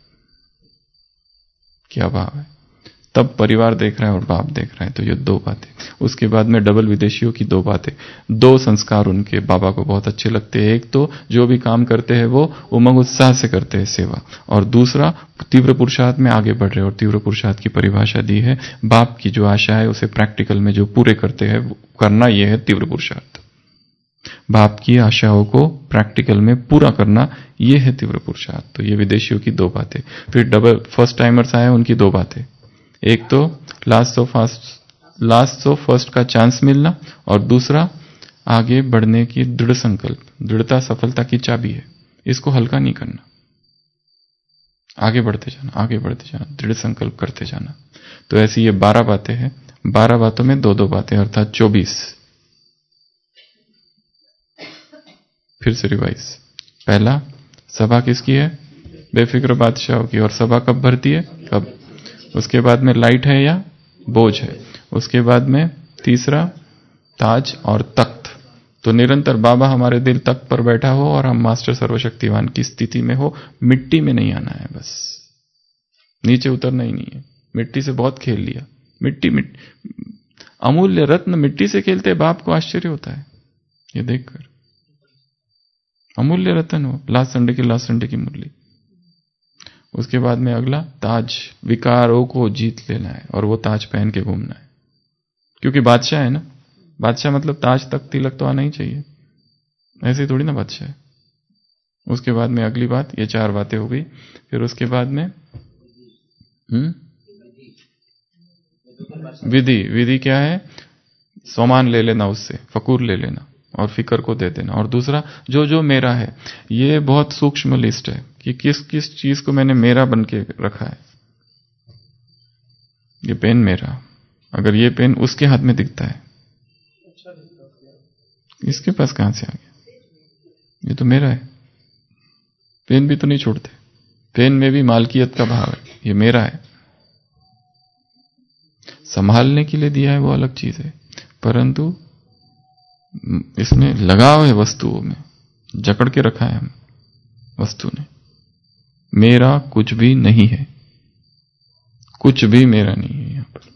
क्या भाव है? तब परिवार देख रहा है और बाप देख रहा है। तो ये दो बातें। उसके बाद में डबल विदेशियों की दो बातें, दो संस्कार उनके बाबा को बहुत अच्छे लगते हैं। एक तो जो भी काम करते हैं वो उमंग उत्साह से करते हैं सेवा, और दूसरा तीव्र पुरुषार्थ में आगे बढ़ रहे। और तीव्र पुरुषार्थ की परिभाषा दी है, बाप की जो आशा है उसे प्रैक्टिकल में जो पूरे करते हैं करना, यह है तीव्र पुरुषार्थ। बाप की आशाओं को प्रैक्टिकल में पूरा करना, यह है तीव्र पुरुषार्थ। तो ये विदेशियों की दो बातें। फिर डबल फर्स्ट टाइमर्स आए, उनकी दो बातें। एक तो लास्ट ऑफ फर्स्ट का चांस मिलना, और दूसरा आगे बढ़ने की दृढ़ संकल्प। दृढ़ता सफलता की चाबी है, इसको हल्का नहीं करना। आगे बढ़ते जाना, दृढ़ संकल्प करते जाना। तो ऐसी ये 12 बातें हैं। 12 बातों में दो दो बातें, अर्थात 24। फिर से रिवाइज। पहला, सभा किसकी है? बेफिक्र बादशाहों की। और सभा कब भरती है? कब? उसके बाद में लाइट है या बोझ है। उसके बाद में तीसरा, ताज और तख्त। तो निरंतर बाबा हमारे दिल तख्त पर बैठा हो और हम मास्टर सर्वशक्तिवान की स्थिति में हो। मिट्टी में नहीं आना है, बस नीचे उतरना ही नहीं है। मिट्टी से बहुत खेल लिया। मिट्टी अमूल्य रत्न मिट्टी से खेलते बाप को आश्चर्य होता है ये देखकर। अमूल्य रत्न हो, लास्ट संडे की मुरली। उसके बाद में अगला, ताज। विकारों को जीत लेना है और वो ताज पहन के घूमना है, क्योंकि बादशाह है ना। बादशाह मतलब ताज तक तिलक तो आना ही चाहिए, ऐसे ही थोड़ी ना बादशाह है। उसके बाद में अगली बात, ये 4 बातें हो गई। फिर उसके बाद में विधि क्या है? सामान ले लेना, उससे फकूर ले लेना और फिक्र को दे देना। और दूसरा, जो मेरा है। ये बहुत सूक्ष्म लिस्ट है कि किस किस चीज को मैंने मेरा बन के रखा है। ये पेन मेरा, अगर ये पेन उसके हाथ में दिखता है, इसके पास कहां से आ गया? ये तो मेरा है। पेन भी तो नहीं छोड़ते, पेन में भी मालकियत का भाव है, ये मेरा है। संभालने के लिए दिया है वो अलग चीज है, परंतु इसमें लगाव है वस्तुओं में, जकड़ के रखा है हम वस्तु ने। मेरा कुछ भी नहीं है, कुछ भी मेरा नहीं है यहां पर।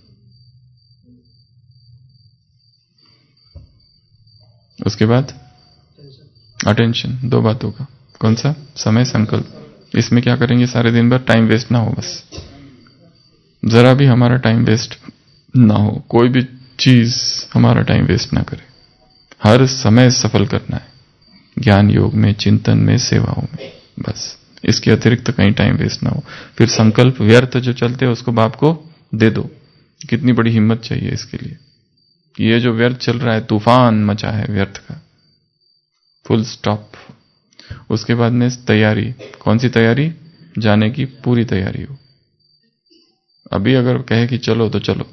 उसके बाद अटेंशन, 2 बातों का। कौन सा? समय, संकल्प। इसमें क्या करेंगे? सारे दिन भर टाइम वेस्ट ना हो, बस जरा भी हमारा टाइम वेस्ट ना हो। कोई भी चीज हमारा टाइम वेस्ट ना करे। हर समय सफल करना है, ज्ञान योग में, चिंतन में, सेवाओं में, बस। इसके अतिरिक्त कहीं टाइम वेस्ट ना हो। फिर संकल्प व्यर्थ जो चलते हैं उसको बाप को दे दो। कितनी बड़ी हिम्मत चाहिए इसके लिए कि ये जो व्यर्थ चल रहा है, तूफान मचा है व्यर्थ का, फुल स्टॉप। उसके बाद में तैयारी, कौन सी तैयारी? जाने की पूरी तैयारी हो। अभी अगर कहे कि चलो तो चलो।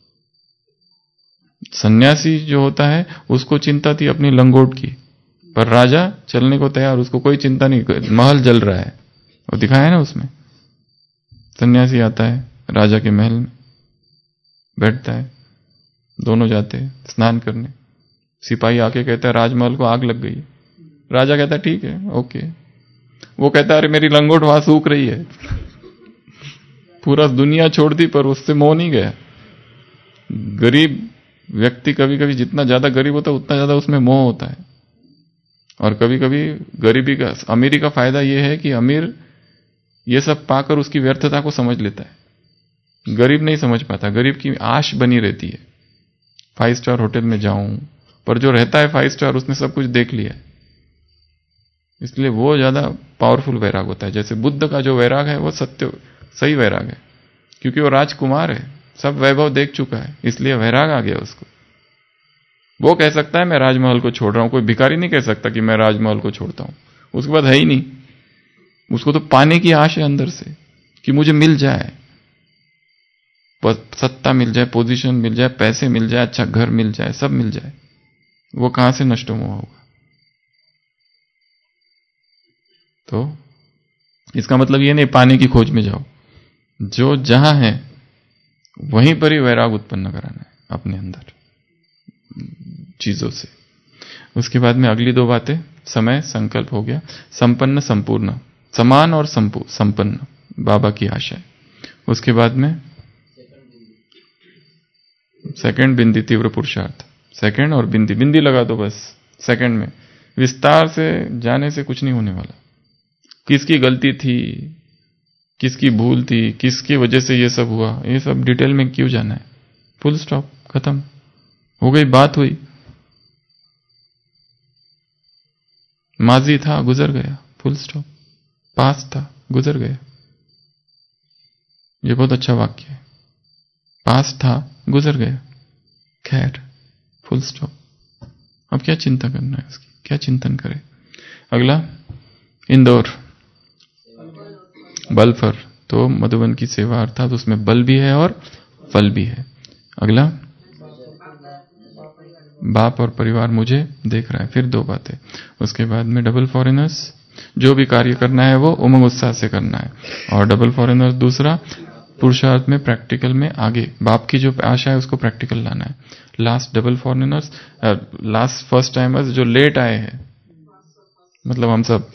सन्यासी जो होता है उसको चिंता थी अपनी लंगोट की, पर राजा चलने को तैयार, उसको कोई चिंता नहीं, महल जल रहा है, वो दिखाया है ना उसमें। सन्यासी आता है राजा के महल में, बैठता है, दोनों जाते हैं स्नान करने। सिपाही आके कहता है राजमहल को आग लग गई। राजा कहता है ठीक है, ओके। वो कहता है अरे मेरी लंगोट वहां सूख रही है। पूरा दुनिया छोड़ दी पर उससे मोह नहीं गया। गरीब व्यक्ति कभी कभी जितना ज्यादा गरीब होता है उतना ज्यादा उसमें मोह होता है। और कभी कभी गरीबी का, अमीरी का फायदा यह है कि अमीर ये सब पाकर उसकी व्यर्थता को समझ लेता है, गरीब नहीं समझ पाता। गरीब की आश बनी रहती है 5 स्टार होटल में जाऊं, पर जो रहता है 5 स्टार उसने सब कुछ देख लिया, इसलिए वो ज्यादा पावरफुल वैराग होता है। जैसे बुद्ध का जो वैराग है वो सही वैराग है, क्योंकि वो राजकुमार है, सब वैभव देख चुका है, इसलिए वैराग आ गया उसको। वो कह सकता है मैं राजमहल को छोड़ रहा हूं, कोई भिखारी नहीं कह सकता कि मैं राजमहल को छोड़ता हूं। उसके बाद है ही नहीं, उसको तो पाने की आश है अंदर से कि मुझे मिल जाए, सत्ता मिल जाए, पोजीशन मिल जाए, पैसे मिल जाए, अच्छा घर मिल जाए, सब मिल जाए। वो कहां से नष्ट हुआ होगा? तो इसका मतलब ये नहीं पाने की खोज में जाओ, जो जहां है वहीं पर ही वैराग उत्पन्न कराना है अपने अंदर चीजों से। उसके बाद में अगली 2 बातें, समय संकल्प हो गया, संपन्न संपूर्ण, समान और संपन्न बाबा की आशा है। उसके बाद में सेकंड बिंदी, तीव्र पुरुषार्थ। सेकंड और बिंदी लगा दो बस सेकंड में, विस्तार से जाने से कुछ नहीं होने वाला। किसकी गलती थी, किसकी भूल थी, किसकी वजह से ये सब हुआ, ये सब डिटेल में क्यों जाना है? फुल स्टॉप, खत्म हो गई, बात हुई। माजी था, गुजर गया, फुल स्टॉप। पास था, गुजर गया। ये बहुत अच्छा वाक्य है, पास था, गुजर गया, खैर, फुल स्टॉप। अब क्या चिंता करना है उसकी, क्या चिंतन करें? अगला इंदौर, बल फर, तो मधुबन की सेवा, अर्थात उसमें बल भी है और फल भी है। अगला बाप और परिवार मुझे देख रहा है, फिर 2 बातें। उसके बाद में डबल फॉरेनर्स, जो भी कार्य करना है वो उमंग उत्साह से करना है। और डबल फॉरेनर्स दूसरा, पुरुषार्थ में प्रैक्टिकल में आगे, बाप की जो आशा है उसको प्रैक्टिकल लाना है। Last double foreigners, last first timers जो लेट आए हैं, मतलब हम सब,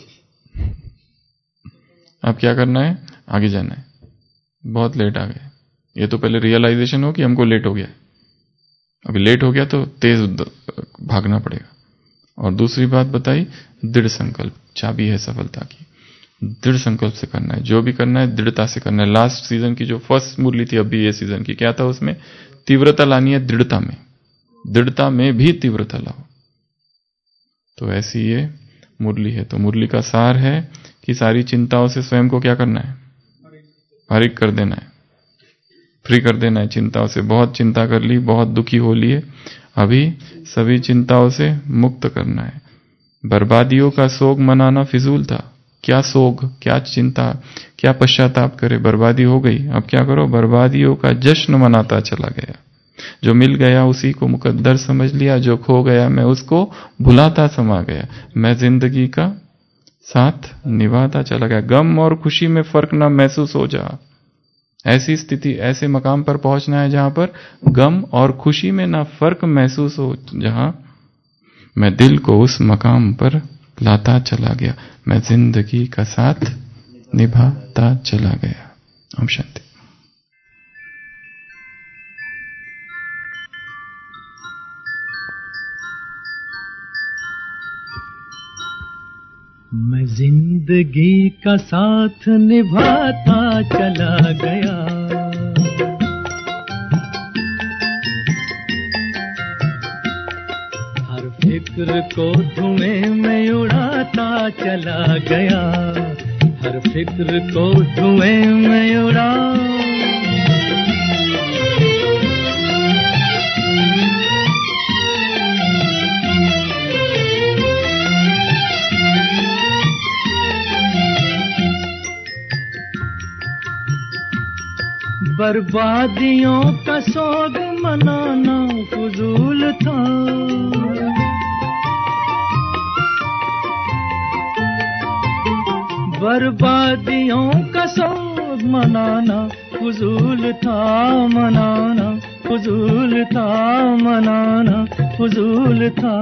अब क्या करना है? आगे जाना है। बहुत लेट आ गए, ये तो पहले रियलाइजेशन हो कि हमको लेट हो गया, अभी लेट हो गया तो तेज भागना पड़ेगा। और दूसरी बात बताई, दृढ़ संकल्प चाबी है सफलता की। दृढ़ संकल्प से करना है, जो भी करना है दृढ़ता से करना है। लास्ट सीजन की जो फर्स्ट मुरली थी, अभी ये सीजन की क्या था, उसमें तीव्रता लानी है, दृढ़ता में, दृढ़ता में भी तीव्रता लाओ। तो ऐसी ये मुरली है। तो मुरली का सार है कि सारी चिंताओं से स्वयं को क्या करना है? फारिग कर देना है, फ्री कर देना है चिंताओं से। बहुत चिंता कर ली, बहुत दुखी हो लिए, अभी सभी चिंताओं से मुक्त करना है। बर्बादियों का सोग मनाना फिजूल था। क्या सोग, क्या चिंता, क्या पश्चाताप करे? बर्बादी हो गई, अब क्या करो? बर्बादियों का जश्न मनाता चला गया। जो मिल गया उसी को मुकद्दर समझ लिया, जो खो गया मैं उसको भुलाता समा गया। मैं जिंदगी का साथ निभाता चला गया। गम और खुशी में फर्क ना महसूस हो जा। ऐसी स्थिति, ऐसे मकाम पर पहुंचना है जहां पर गम और खुशी में ना फर्क महसूस हो, जहां मैं दिल को उस मकाम पर लाता चला गया। मैं जिंदगी का साथ निभाता चला गया। ओम शांति। मैं जिंदगी का साथ निभाता चला गया। हर फिक्र को धुएं में उड़ाता चला गया। हर फिक्र को धुएं में उड़ा बर्बादियों का सोग मनाना फजूल था। बर्बादियों का सोग मनाना फजूल था, मनाना फजूल था, मनाना फजूल था।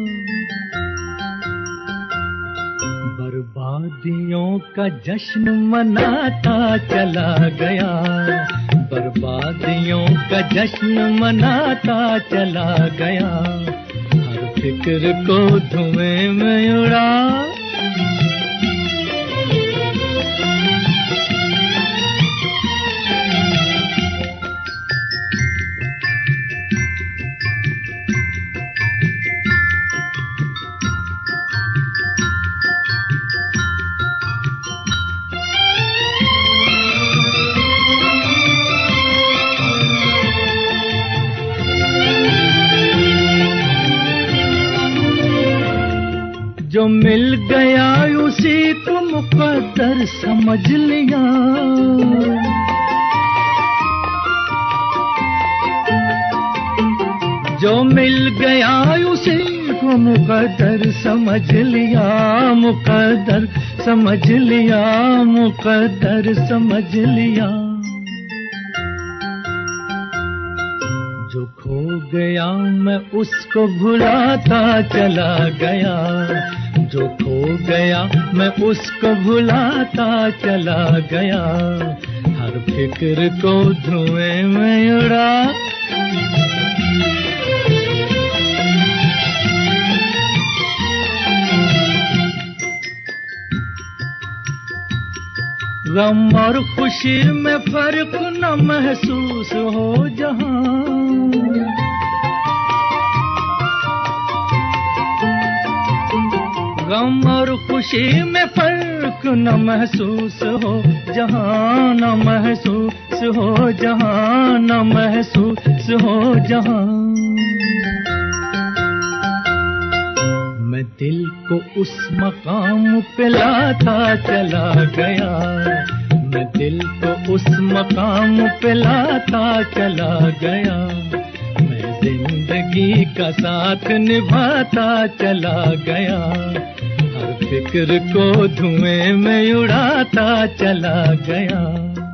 बर्बादियों का जश्न मनाता चला गया, बर्बादियों का जश्न मनाता चला गया। हर फिक्र को धुएं में उड़ा, जो मिल गया उसी को मुकद्दर समझ लिया। जो मिल गया उसी को मुकद्दर समझ लिया, मुकद्दर समझ लिया, मुकद्दर समझ लिया। जो खो गया मैं उसको भुलाता चला गया, जो खो गया मैं उसको भुलाता चला गया। हर फिक्र को धुएं में उड़ा, गम और खुशी में फर्क न महसूस हो जहां। गम और खुशी में फर्क न महसूस हो जहां, न महसूस हो जहां, न महसूस हो जहां। मैं दिल को उस मकाम पे लाता चला गया, मैं दिल को उस मकाम पे लाता चला गया। मैं जिंदगी का साथ निभाता चला गया, हर फिक्र को धुएं में उड़ाता चला गया।